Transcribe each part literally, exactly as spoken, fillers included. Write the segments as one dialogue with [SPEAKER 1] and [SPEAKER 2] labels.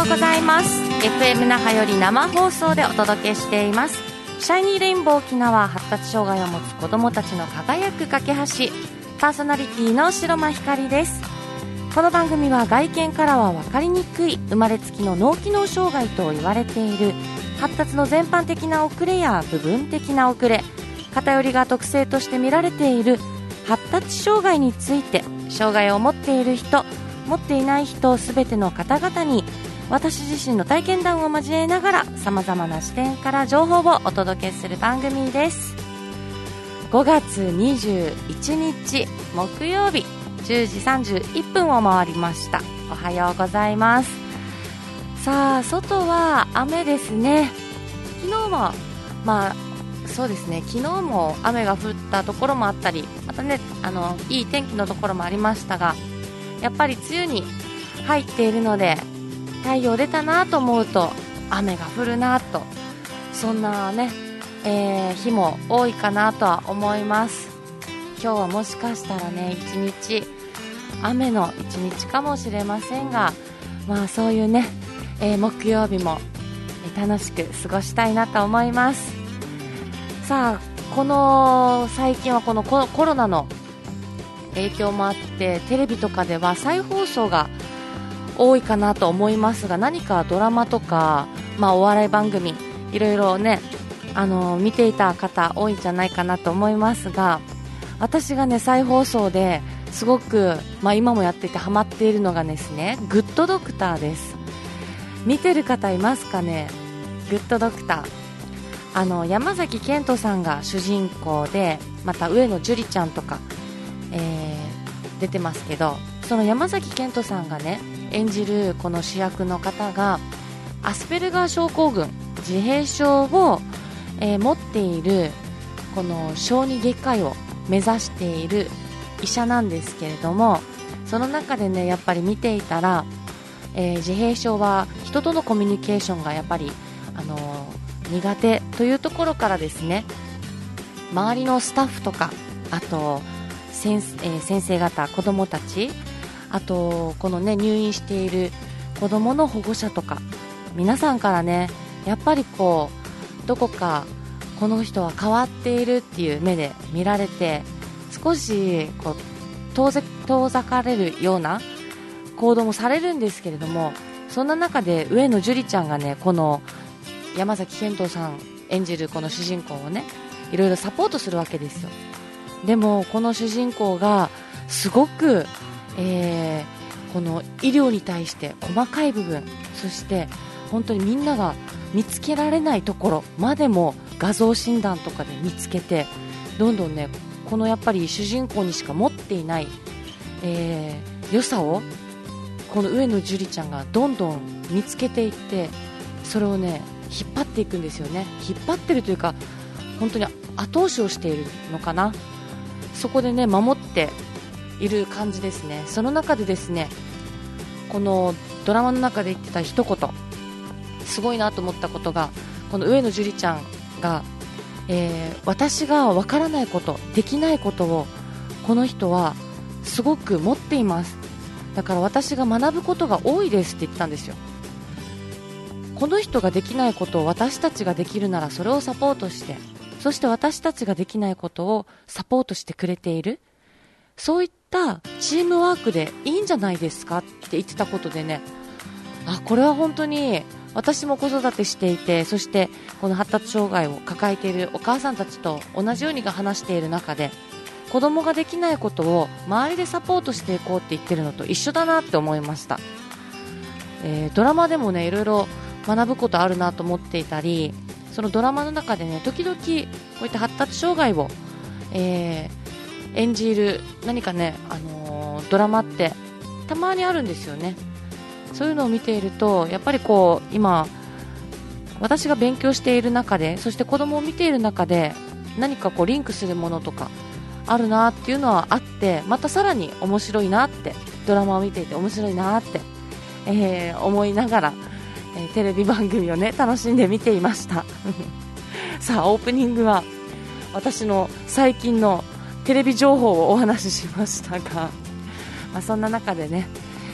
[SPEAKER 1] ございます。 エフエム 那覇より生放送でお届けしていますシャイニーレインボー沖縄、発達障害を持つ子どもたちの輝く架け橋、パーソナリティの白間ひかりです。この番組は外見からは分かりにくい生まれつきの脳機能障害と言われている発達の全般的な遅れや部分的な遅れ、偏りが特性として見られている発達障害について、障害を持っている人、持っていない人すべての方々に私自身の体験談を交えながら様々な視点から情報をお届けする番組です。ごがつにじゅういちにち木曜日、じゅうじさんじゅういっぷんを回りました。おはようございます。さあ、外は雨ですね。昨日はまあそうですね、昨日も雨が降ったところもあったり、またね、あのいい天気のところもありましたが、やっぱり梅雨に入っているので太陽出たなと思うと雨が降るなと、そんなね、えー、日も多いかなとは思います。今日はもしかしたらね、一日雨の一日かもしれませんが、まあそういうね、えー、木曜日も楽しく過ごしたいなと思います。さあ、この最近はこのコロナの影響もあってテレビとかでは再放送が多いかなと思いますが、何かドラマとか、まあ、お笑い番組いろいろね、あの見ていた方多いんじゃないかなと思いますが、私がね再放送ですごく、まあ、今もやっていてハマっているのがですね、グッドドクターです。見てる方いますかね。グッドドクター、あの山崎賢人さんが主人公で、また上野樹里ちゃんとか、えー、出てますけど、その山崎賢人さんがね演じるこの主役の方がアスペルガー症候群、自閉症を、えー、持っているこの小児外科医を目指している医者なんですけれども、その中でねやっぱり見ていたら、えー、自閉症は人とのコミュニケーションがやっぱり、あのー、苦手というところからですね、周りのスタッフとか、あと先、えー、先生方、子どもたち、あとこのね入院している子どもの保護者とか、皆さんからねやっぱりこうどこかこの人は変わっているっていう目で見られて、少しこう遠ざ、遠ざかれるような行動もされるんですけれども、そんな中で上野樹里ちゃんがね、この山崎賢人さん演じるこの主人公をねいろいろサポートするわけですよ。でもこの主人公がすごく、えー、この医療に対して細かい部分、そして本当にみんなが見つけられないところまでも画像診断とかで見つけて、どんどんねこのやっぱり主人公にしか持っていない、えー、良さをこの上野樹里ちゃんがどんどん見つけていって、それをね引っ張っていくんですよね。引っ張ってるというか本当に後押しをしているのかな。そこでね守っている感じですね。その中でですね、このドラマの中で言ってた一言、すごいなと思ったことが、この上野樹里ちゃんが、えー、私がわからないこと、できないことをこの人はすごく持っています。だから私が学ぶことが多いですって言ったんですよ。この人ができないことを私たちができるならそれをサポートして、そして私たちができないことをサポートしてくれている、そういったチームワークでいいんじゃないですかって言ってたことでね、あ、これは本当に私も子育てしていて、そしてこの発達障害を抱えているお母さんたちと同じように話している中で、子供ができないことを周りでサポートしていこうって言ってるのと一緒だなって思いました。えー、ドラマでもねいろいろ学ぶことあるなと思っていたり、そのドラマの中でね時々こういった発達障害を、えー、演じる何かね、あのー、ドラマってたまにあるんですよね。そういうのを見ているとやっぱりこう今私が勉強している中で、そして子供を見ている中で何かこうリンクするものとかあるなっていうのはあって、またさらに面白いなって、ドラマを見ていて面白いなって、えー、思いながら、えー、テレビ番組をね楽しんで見ていましたさあ、オープニングは私の最近のテレビ情報をお話ししましたが、まあ、そんな中でね、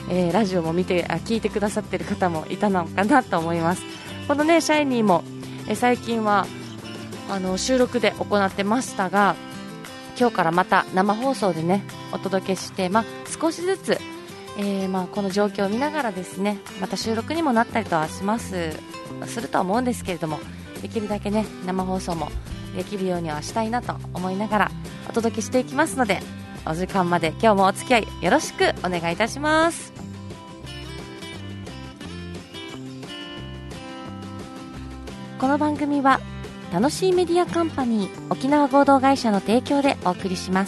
[SPEAKER 1] えー、ラジオも見てあ聞いてくださってる方もいたのかなと思います。このねシャイニーも、えー、最近はあの収録で行ってましたが、今日からまた生放送でねお届けして、まあ、少しずつ、えーまあ、この状況を見ながらですねまた収録にもなったりとはしますするとは思うんですけれども、できるだけね生放送もできるようにはしたいなと思いながらお届けしていきますので、お時間まで今日もお付き合いよろしくお願いいたします。この番組は楽しいメディアカンパニー沖縄合同会社の提供でお送りします。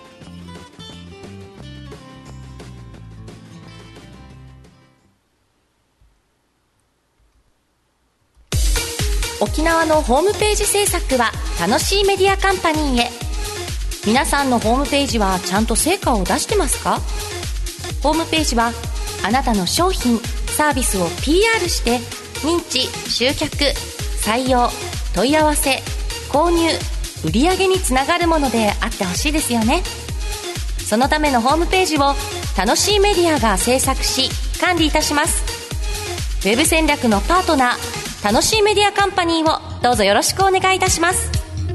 [SPEAKER 1] 沖縄のホームページ制作は楽しいメディアカンパニーへ。皆さんのホームページはちゃんと成果を出してますか？ホームページはあなたの商品サービスを ピーアール して認知、集客、採用、問い合わせ、購入、売上につながるものであってほしいですよね。そのためのホームページを楽しいメディアが制作し管理いたします。ウェブ戦略のパートナー楽しいメディアカンパニーをどうぞよろしくお願いいたします。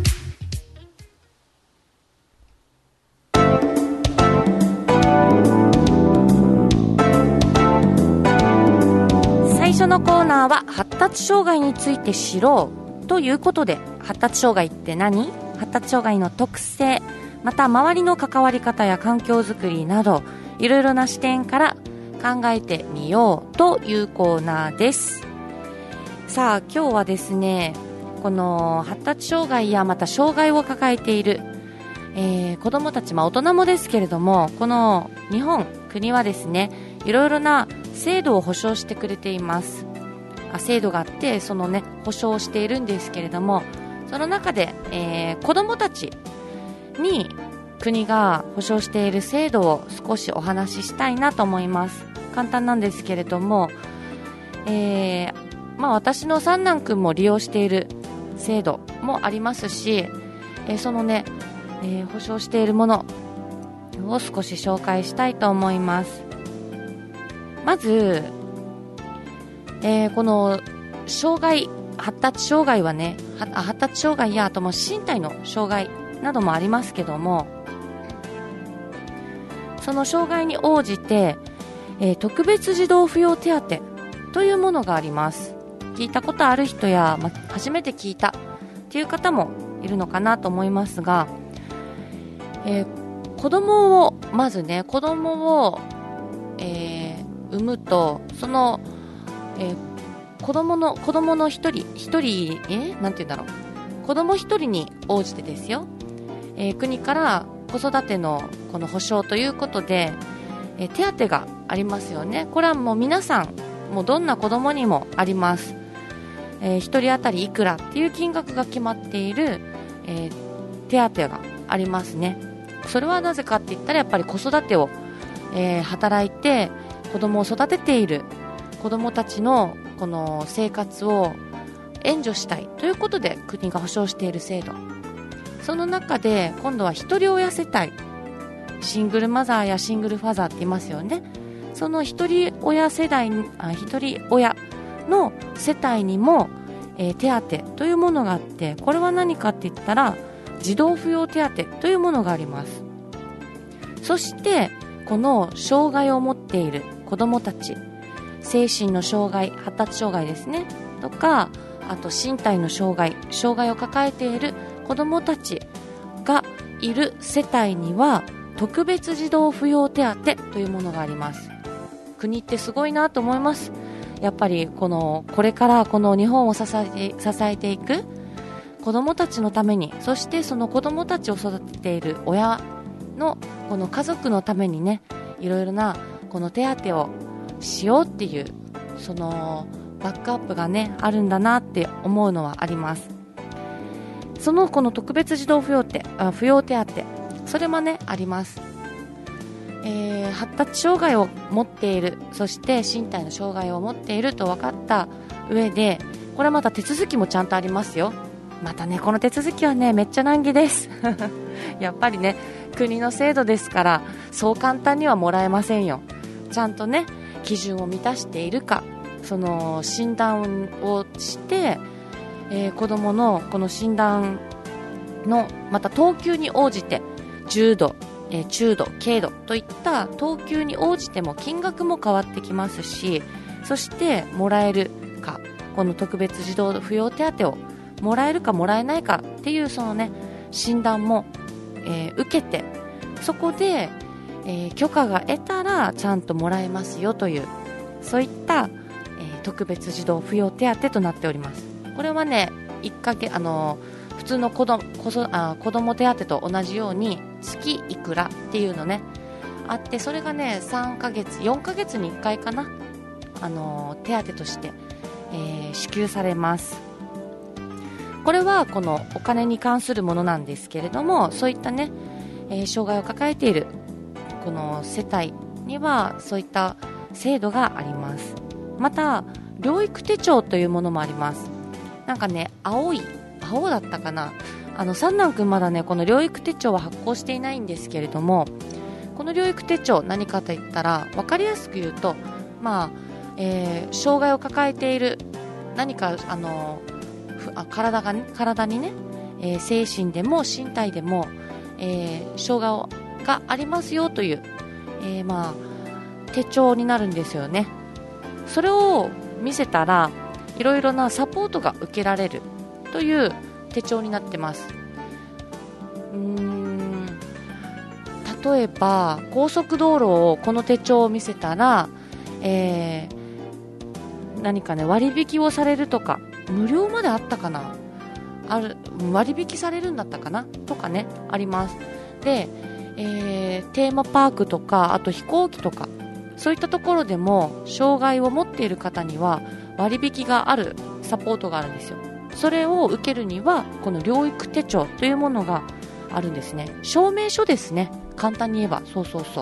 [SPEAKER 1] 最初のコーナーは発達障害について知ろうということで、発達障害って何？発達障害の特性、また周りの関わり方や環境づくりなどいろいろな視点から考えてみようというコーナーです。さあ今日はですね、この発達障害やまた障害を抱えている、えー、子どもたち、まあ、大人もですけれども、この日本国はですねいろいろな制度を保障してくれています。あ制度があってそのね保障しているんですけれども、その中で、えー、子どもたちに国が保障している制度を少しお話ししたいなと思います。簡単なんですけれども、えーまあ、私の三男くんも利用している制度もありますし、えー、そのね、えー、保障しているものを少し紹介したいと思います。まず、えー、この障害発達障害はね発達障害やあとも身体の障害などもありますけども、その障害に応じて、えー、特別児童扶養手当というものがあります。聞いたことある人や、ま、初めて聞いたっていう方もいるのかなと思いますが、えー、子供をまずね子供を、えー、産むとその、えー、子供の子供の一人一人えなんて言うんだろう子供一人に応じてですよ、えー、国から子育てのこの保障ということで、えー、手当がありますよね。これはもう皆さんもうどんな子供にもあります。えー、一人当たりいくらっていう金額が決まっている、えー、手当がありますね。それはなぜかって言ったらやっぱり子育てを、えー、働いて子供を育てている子供たちのこの生活を援助したいということで国が保障している制度、その中で今度は一人親世帯、シングルマザーやシングルファザーって言いますよね。その一人親世代あ一人親の世帯にも、えー、手当というものがあって、これは何かって言ったら児童扶養手当というものがあります。そしてこの障害を持っている子どもたち、精神の障害発達障害ですねとか、あと身体の障害障害を抱えている子どもたちがいる世帯には特別児童扶養手当というものがあります。国ってすごいなと思います。やっぱりこのこれからこの日本を支えて、支えていく子どもたちのために、そしてその子どもたちを育てている親のこの家族のためにね、いろいろなこの手当をしようっていうそのバックアップがねあるんだなって思うのはあります。そのこの特別児童扶養手あ扶養手当、それもねあります。えー、発達障害を持っている、そして身体の障害を持っていると分かった上で、これはまた手続きもちゃんとありますよ。またねこの手続きはねめっちゃ難儀ですやっぱりね国の制度ですからそう簡単にはもらえませんよ。 ちゃんとね基準を満たしているか、その診断をして、えー、子どものこの診断のまた等級に応じて重度、えー、中度、軽度といった等級に応じても金額も変わってきますし、そしてもらえるか、この特別児童扶養手当をもらえるかもらえないかっていうそのね診断も、えー、受けて、そこで、えー、許可が得たらちゃんともらえますよという、そういった、えー、特別児童扶養手当となっております。これはねいっかげつ、あのー、普通の子ど子そあ子ども手当と同じように月いくらっていうのねあって、それがねさんかげつよんかげつにいっかいかな、あのー、手当として、えー、支給されます。これはこのお金に関するものなんですけれども、そういったね、えー、障害を抱えているこの世帯にはそういった制度があります。また療育手帳というものもあります。なんかね青い青だったかな、あの三男くんまだねこの療育手帳は発行していないんですけれども、この療育手帳何かといったら分かりやすく言うと、まあえー、障害を抱えている何かあのあ体が、ね、体にね、えー、精神でも身体でも、えー、障害がありますよという、えーまあ、手帳になるんですよね。それを見せたらいろいろなサポートが受けられるという手帳になってます。うーん例えば高速道路をこの手帳を見せたら、えー、何かね割引をされるとか、無料まであったかな、ある割引されるんだったかなとかねあります。で、えー、テーマパークとかあと飛行機とかそういったところでも障害を持っている方には割引があるサポートがあるんですよ。それを受けるにはこの療育手帳というものがあるんですね。証明書ですね、簡単に言えば。そうそうそう、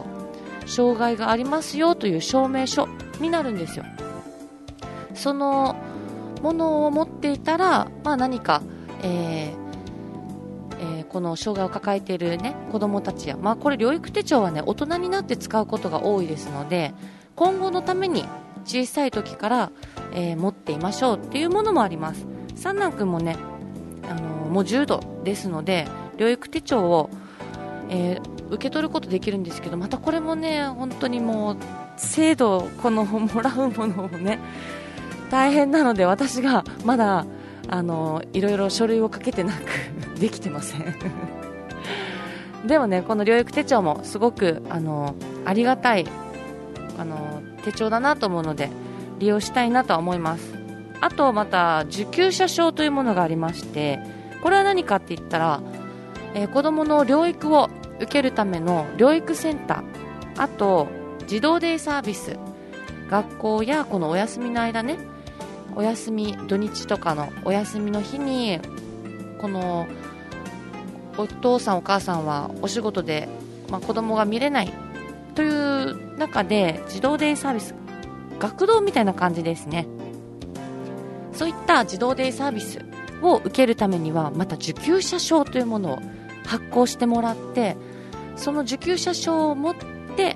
[SPEAKER 1] 障害がありますよという証明書になるんですよ。そのものを持っていたら、まあ、何か、えーえー、この障害を抱えている、ね、子どもたちや、まあ、これ療育手帳は、ね、大人になって使うことが多いですので、今後のために小さい時から、えー、持っていましょうっていうものもあります。三男くんもね、あのー、もう重度ですので療育手帳を、えー、受け取ることできるんですけど、またこれもね本当にもう制度このもらうものをね大変なので、私がまだあのいろいろ書類をかけてなくできてませんでもねこの療育手帳もすごくあのありがたいあの手帳だなと思うので利用したいなとは思います。あとまた受給者証というものがありまして、これは何かって言ったら、えー、子どもの療育を受けるための療育センター、あと児童デイサービス、学校やこのお休みの間ね、お休み土日とかのお休みの日にこのお父さんお母さんはお仕事で、まあ、子供が見れないという中で児童デイサービス、学童みたいな感じですね。そういった児童デイサービスを受けるためにはまた受給者証というものを発行してもらって、その受給者証を持って、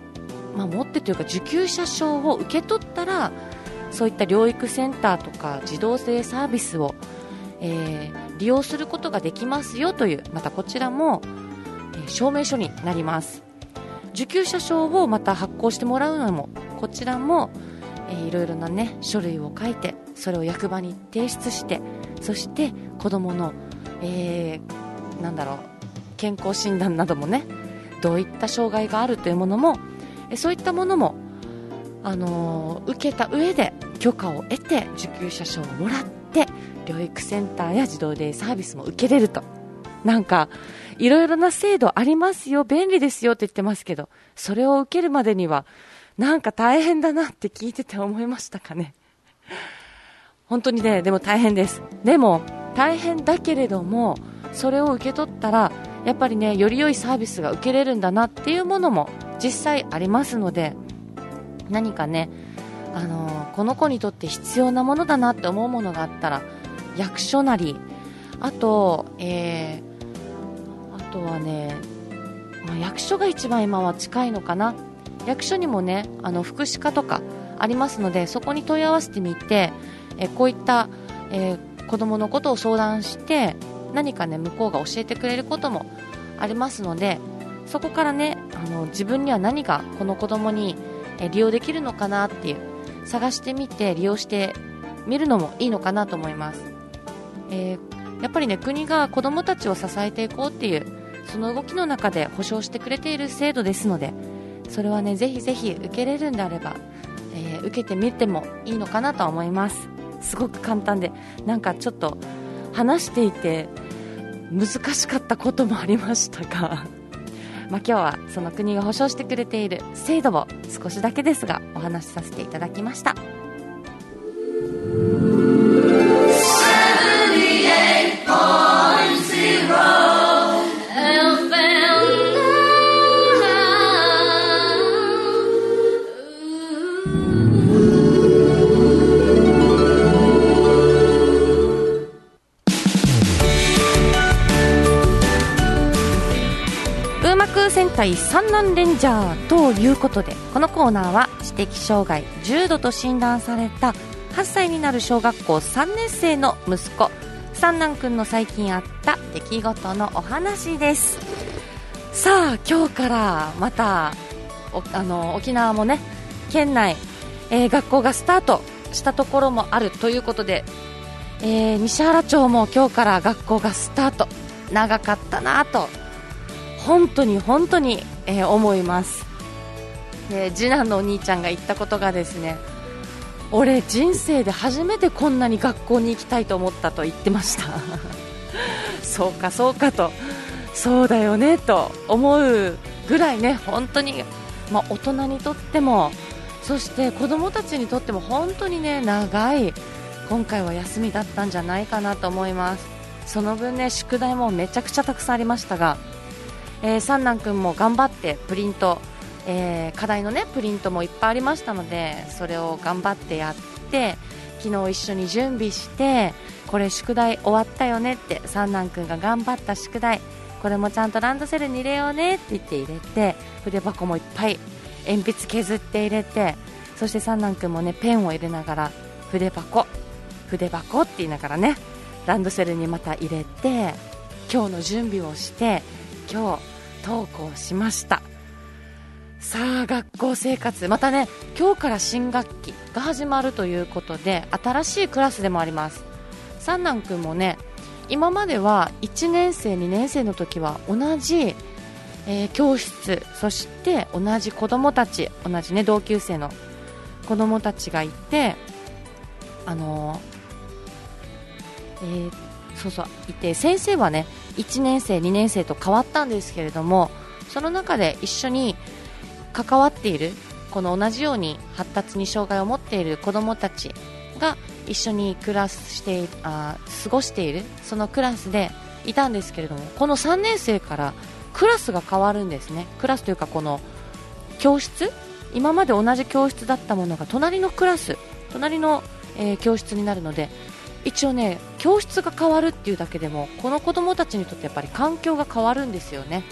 [SPEAKER 1] まあ、持ってというか受給者証を受け取ったらそういった療育センターとか児童デイサービスを、えー、利用することができますよという、またこちらも、えー、証明書になります。受給者証をまた発行してもらうのも、こちらも、えー、いろいろな、ね、書類を書いてそれを役場に提出して、そして子どもの、えー、なんだろう健康診断などもね、どういった障害があるというものも、えそういったものも、あのー、受けた上で許可を得て受給者証をもらって療育センターや児童デイサービスも受けれると、なんかいろいろな制度ありますよ、便利ですよって言ってますけど、それを受けるまでにはなんか大変だなって聞いてて思いましたかね。本当にね、でも大変です。でも大変だけれども、それを受け取ったらやっぱりね、より良いサービスが受けれるんだなっていうものも実際ありますので、何かね、あのー、この子にとって必要なものだなって思うものがあったら、役所なり、あと、えー、あとはね、まあ、役所が一番今は近いのかな。 役所にもねあの福祉課とかありますので、そこに問い合わせてみて、えこういった、えー、子どものことを相談して何かね向こうが教えてくれることもありますので、そこからねあの自分には何がこの子どもに、えー、利用できるのかなっていう探してみて利用してみるのもいいのかなと思います。えー、やっぱりね国が子どもたちを支えていこうっていうその動きの中で保障してくれている制度ですので、それはねぜひぜひ受けれるんであれば、えー、受けてみてもいいのかなと思います。すごく簡単で、なんかちょっと話していて難しかったこともありましたがまあ今日はその国が保障してくれている制度を少しだけですがお話しさせていただきました。戦隊三男レンジャーということで、このコーナーは知的障害重度と診断されたはっさいになる小学校さんねん生の息子三男くんの最近あった出来事のお話です。さあ今日からまたおあの沖縄もね県内、えー、学校がスタートしたところもあるということで、えー、西原町も今日から学校がスタート。長かったなと本当に本当に、えー、思います。で次男のお兄ちゃんが言ったことがですね、俺人生で初めてこんなに学校に行きたいと思ったと言ってましたそうかそうかと、そうだよねと思うぐらいね本当に、まあ、大人にとってもそして子供たちにとっても本当にね長い今回は休みだったんじゃないかなと思います。その分ね宿題もめちゃくちゃたくさんありましたが、えー、三男くんも頑張ってプリント、えー、課題のねプリントもいっぱいありましたので、それを頑張ってやって昨日一緒に準備して、これ宿題終わったよねって、三男くんが頑張った宿題これもちゃんとランドセルに入れようねって言って入れて、筆箱もいっぱい鉛筆削って入れて、そして三男くんもねペンを入れながら筆箱筆箱って言いながらねランドセルにまた入れて今日の準備をして今日登校しました。さあ学校生活またね今日から新学期が始まるということで新しいクラスでもあります。三男くんもね今まではいちねん生にねん生の時は同じ、えー、教室、そして同じ子供たち同じね同級生の子供たちがいて、あのーえー、そうそういて、先生はねいちねん生にねん生と変わったんですけれども、その中で一緒に関わっているこの同じように発達に障害を持っている子どもたちが一緒に暮らしてあ過ごしているそのクラスでいたんですけれども、このさんねん生からクラスが変わるんですね。クラスというかこの教室、今まで同じ教室だったものが隣のクラス隣の、えー、教室になるので、一応ね教室が変わるっていうだけでもこの子どもたちにとってやっぱり環境が変わるんですよね。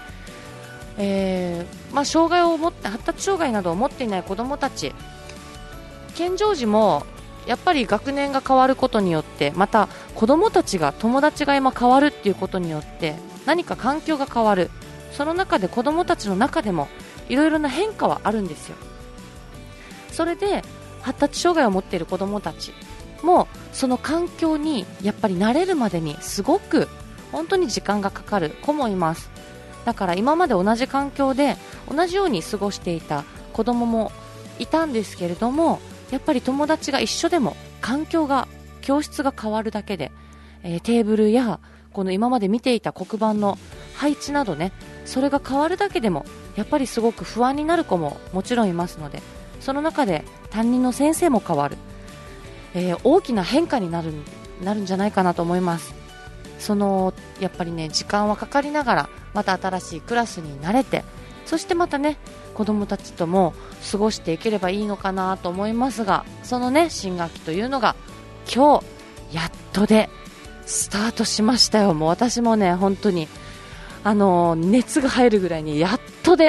[SPEAKER 1] えーまあ、障害を持って発達障害などを持っていない子どもたち、健常時もやっぱり学年が変わることによって、また子どもたちが友達が今変わるっていうことによって何か環境が変わる。その中で子どもたちの中でもいろいろな変化はあるんですよ。それで発達障害を持っている子どもたちもその環境にやっぱり慣れるまでにすごく本当に時間がかかる子もいます。だから今まで同じ環境で同じように過ごしていた子どももいたんですけれども、やっぱり友達が一緒でも環境が教室が変わるだけで、えー、テーブルやこの今まで見ていた黒板の配置などね、それが変わるだけでもやっぱりすごく不安になる子ももちろんいますので、その中で担任の先生も変わる、えー、大きな変化になる、なるんじゃないかなと思います。そのやっぱりね時間はかかりながらまた新しいクラスに慣れて、そしてまたね子どもたちとも過ごしていければいいのかなと思いますが、そのね新学期というのが今日やっとでスタートしましたよ。もう私もね本当にあの熱が入るぐらいにやっとで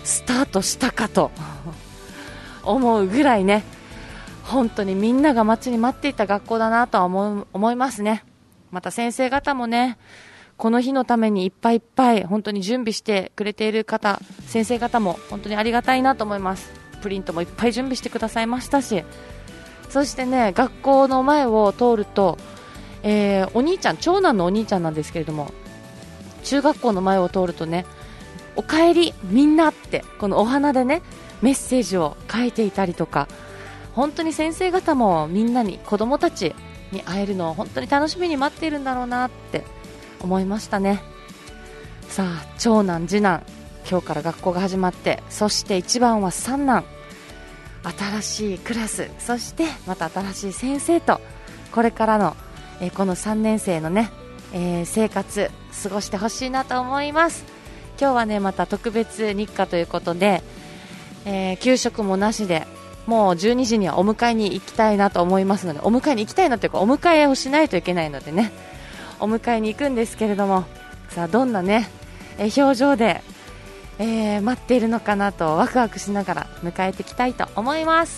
[SPEAKER 1] スタートしたかと思うぐらいね、本当にみんなが待ちに待っていた学校だなとは思う、思いますね。また先生方もね、この日のためにいっぱいいっぱい本当に準備してくれている方、先生方も本当にありがたいなと思います。プリントもいっぱい準備してくださいましたし、そしてね、学校の前を通ると、えー、お兄ちゃん、長男のお兄ちゃんなんですけれども、中学校の前を通るとね、おかえりみんなってこのお花でねメッセージを書いていたりとか、本当に先生方もみんなに、子供たちに会えるのを本当に楽しみに待っているんだろうなって思いましたね。さあ、長男次男、今日から学校が始まって、そして一番は三男、新しいクラス、そしてまた新しい先生と、これからの、えー、このさんねん生のね、えー、生活過ごしてほしいなと思います。今日はね、また特別日課ということで、えー、給食もなしで、もうじゅうにじにはお迎えに行きたいなと思いますので、お迎えに行きたいなというか、お迎えをしないといけないのでね、お迎えに行くんですけれども、さあどんなね、えー、表情で、えー、待っているのかなとワクワクしながら迎えていきたいと思います。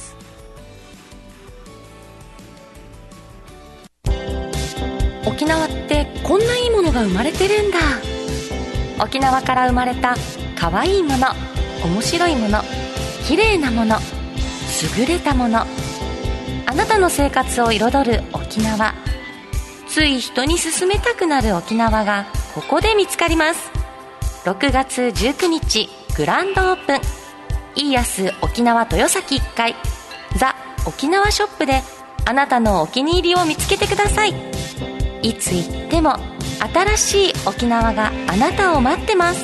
[SPEAKER 1] 沖縄ってこんないいものが生まれてるんだ。沖縄から生まれた可愛いもの、面白いもの、綺麗なもの、優れたもの、あなたの生活を彩る沖縄。つい人に勧めたくなる沖縄がここで見つかります。ろくがつじゅうくにちグランドオープン、イーアス沖縄豊崎いっかいザ沖縄ショップであなたのお気に入りを見つけてください。いつ行っても新しい沖縄があなたを待ってます。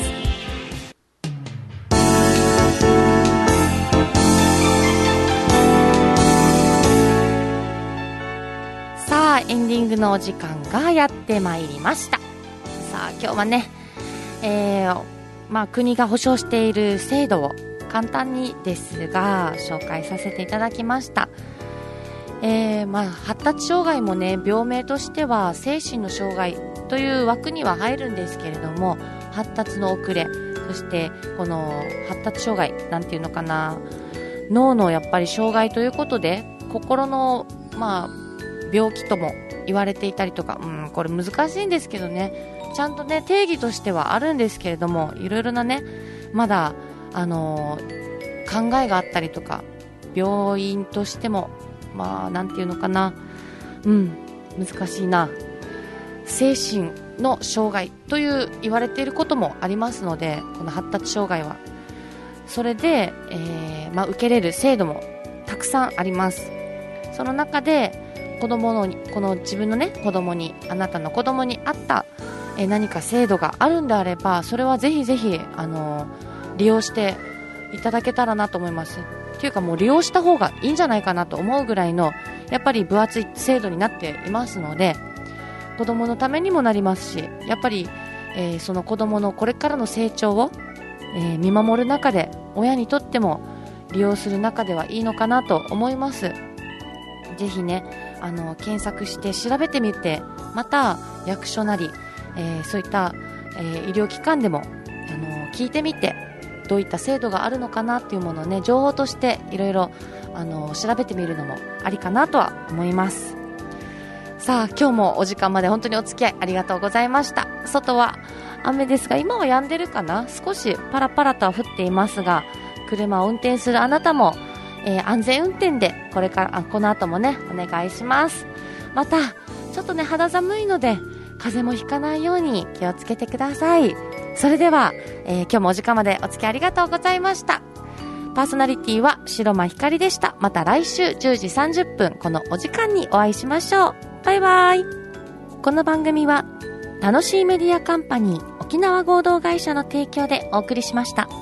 [SPEAKER 1] さあ、エンディングのお時間がやってまいりました。さあ、今日はね、えーまあ、国が保障している制度を簡単にですが紹介させていただきました。えーまあ、発達障害もね、病名としては精神の障害という枠には入るんですけれども、発達の遅れ、そしてこの発達障害なんていうのかな、脳のやっぱり障害ということで、心の、まあ、病気とも言われていたりとか、うん、これ難しいんですけどね、ちゃんとね定義としてはあるんですけれども、いろいろなね、まだ、あのー、考えがあったりとか、病院としても、まあ、なんていうのかな、うん、難しいな、精神の障害という言われていることもありますので、この発達障害はそれで、えーまあ、受けれる制度もたくさんあります。その中で子供のこの自分のね子供に、あなたの子供に合ったえ何か制度があるんであれば、それはぜひぜひ、あの利用していただけたらなと思います。というか、もう利用した方がいいんじゃないかなと思うぐらいの、やっぱり分厚い制度になっていますので、子供のためにもなりますし、やっぱり、えー、その子供のこれからの成長を、えー、見守る中で、親にとっても利用する中ではいいのかなと思います。ぜひね、あの検索して調べてみて、また役所なり、えー、そういった、えー、医療機関でも、あの聞いてみて、どういった制度があるのかなっていうものをね、情報としていろいろあの調べてみるのもありかなとは思います。さあ、今日もお時間まで本当にお付き合いありがとうございました。外は雨ですが、今は止んでるかな、少しパラパラとは降っていますが、車を運転するあなたも、えー、安全運転でこれからあこの後もねお願いします。またちょっとね肌寒いので風邪もひかないように気をつけてください。それでは、えー、今日もお時間までお付き合いありがとうございました。パーソナリティは白間ひかりでした。また来週じゅうじさんじゅっぷんこのお時間にお会いしましょう。バイバイ。この番組は楽しいメディアカンパニー沖縄合同会社の提供でお送りしました。